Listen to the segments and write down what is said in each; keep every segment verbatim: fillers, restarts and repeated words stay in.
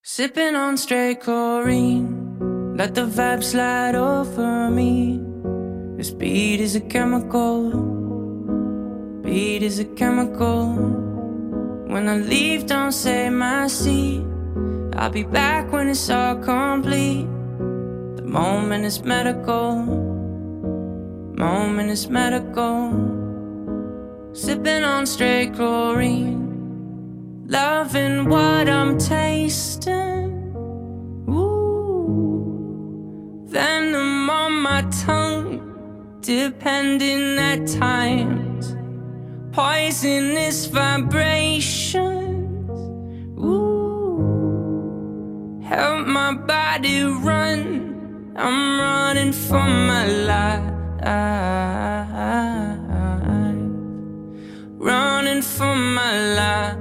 Sipping on straight chlorine, let the vibe slide over me. This beat is a chemical, beat is a chemical. When I leave, don't say my seat. I'll be back when it's all complete. The moment is medical, moment is medical. Sipping on straight chlorine, loving what I'm tasting. Ooh, venom on my tongue, depending at times. Poisonous vibrations. Ooh, help my body run. I'm running for my life. Running for my life.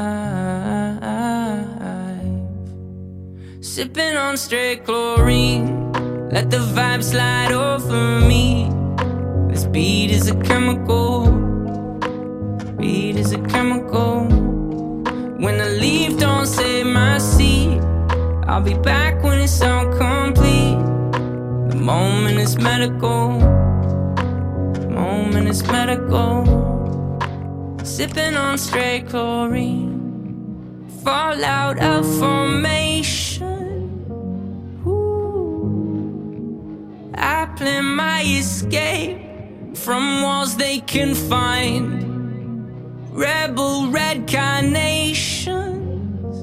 Sipping on straight chlorine, let the vibe slide over me. This beat is a chemical, beat is a chemical. When I leave, don't save my seat. I'll be back when it's all complete. The moment is medical, moment is medical. Sipping on straight chlorine, fall out of formation. Ooh, I plan my escape from walls they can find. Rebel red carnations.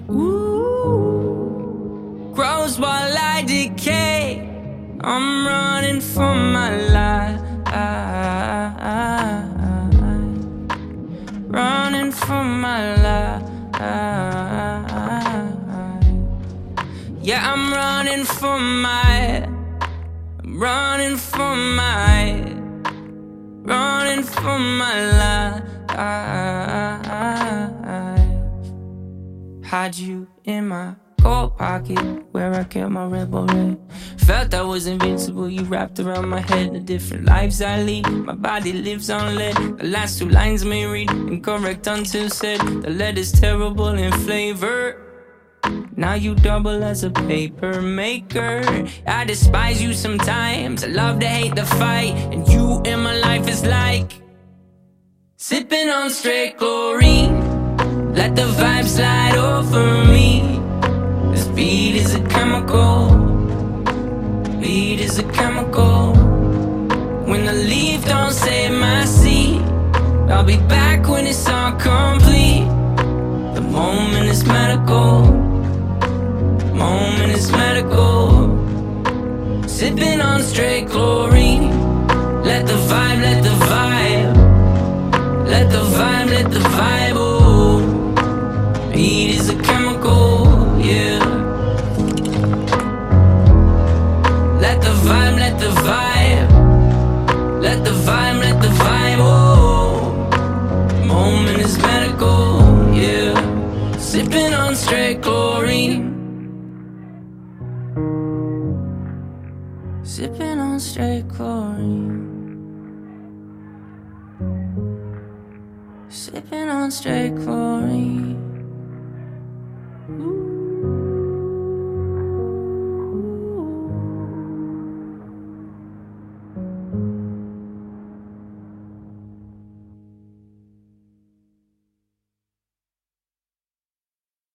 Ooh, grows while I decay. I'm running for my life. Running for my life. Yeah, I'm running for my, I'm running for my, running for my life. Had you in my coat pocket where I kept my rebel red. Felt I was invincible, you wrapped around my head. The different lives I lead, my body lives on lead. The last two lines may read incorrect until said. The lead is terrible in flavor. Now you double as a paper maker. I despise you sometimes, I love to hate the fight. And you in my life is like sipping on straight chlorine, let the vibe slide over me. This beat is a chemical, beat is a chemical. When I leave, don't save my seat. I'll be back when it's all complete. The moment is medical, moment is medical. Sipping on straight chlorine, let the vibe, let the vibe, let the vibe, let the vibe. Oh, beat is a chemical, yeah. Let the vibe, let the vibe, let the vibe, let the vibe. Oh, moment is medical, yeah. Sipping on straight chlorine, sipping on straight chlorine, sipping on straight chlorine.